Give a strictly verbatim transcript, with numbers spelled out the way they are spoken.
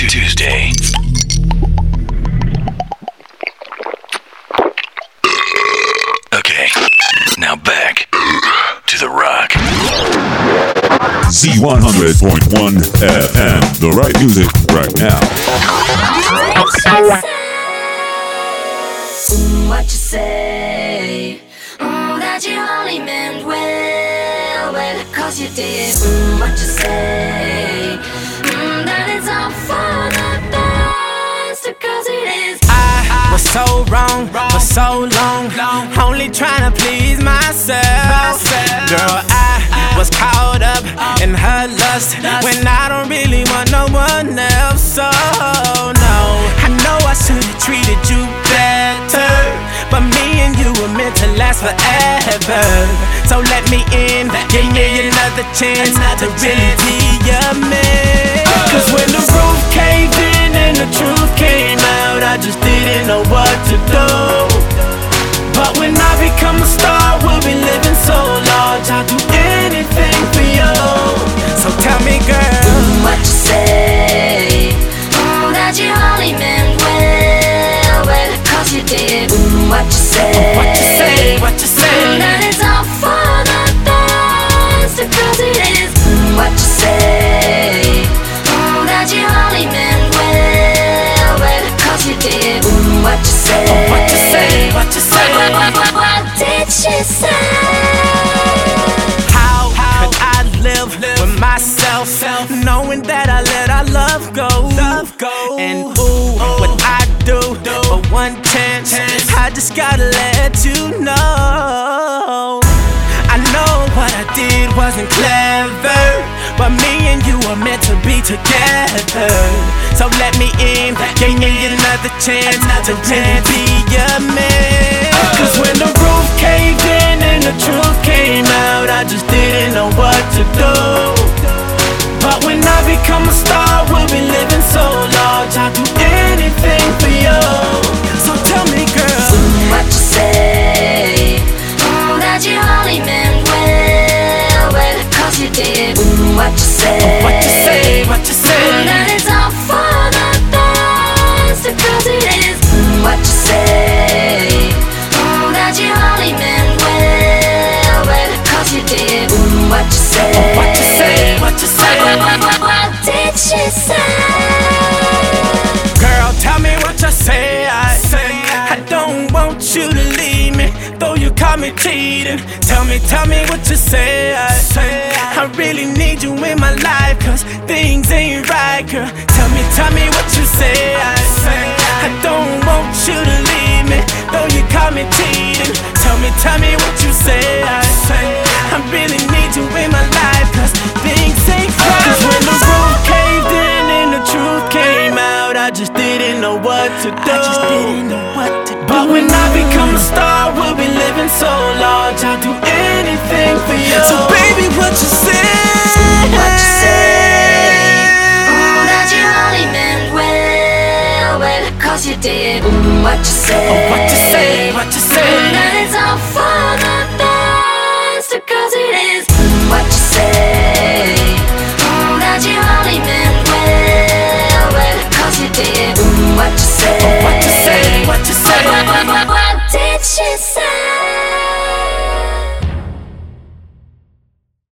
Tuesday. Okay, now back to the rock. Z one hundred point one F M, the right music right now. Mm, what you say? Mm, that you only meant well, well, cause you did. Mm, what you say? Mm, that it's all for the best, cause it is. I was so wrong for so long, only trying to please myself. Girl, I was caught up in her lust when I don't really want no one else. So no, I know I should've treated you better, but me and you were meant to last forever. So let me in, give me another chance to really be your man. Cause when the roof caved in and the truth came out, I just didn't know what to do. But when I become a star, we'll be living so large, I'll do anything for you. So tell me, girl, mm, what you say? Mm, that you only meant well, well, cause you did. Mm, what you say? What you say? What you say? Mm, that it's all for the best, cause it is. Mm, what you say? Mm, that you only meant well, well, cause you did. Mm, what you say? What you say? What you say? What, what, what, what did she say? How could I live with myself, knowing that I let our love go? And ooh, what I do for one chance, I just gotta let you know. I know what I did wasn't clever, but me and you are meant to be together. So let me in, give me another chance to really be your man. Cause when the roof caved in and the truth came out, I just didn't know what to do. But when I become a star, we'll be living so large, I'll do anything for you. So tell me, girl, mm, what you say? Mm, that you only meant well, well, cause you did. Mm, what you say? what you say? What you say? Mm, that it's all for the best, cause it is. Mm, what you say? Mm, that you only meant well, well, cause you did. Mm, what you say? What you say? What you say? What, what, what, what did she say? Girl, tell me what you say. I say I don't want you to leave me, though you caught me cheating. Tell me, tell me what you say. I say I really need you in my life, cause things ain't right, girl. Tell me, tell me what you say. I say I don't want you to leave me, though you caught me cheating. Tell me, tell me what you say. I say I really need you in my life, cause things ain't right. Cause when the roof caved in and the truth came out, I just didn't know what to do. I just didn't know what to do. But when I become a star, we'll be living so large, I'll do anything for you. So baby, what you say? What you say? Mm, that you only meant well, well, cause you did. Mm, what you say? What you say? What you say? Mm, that it's all for the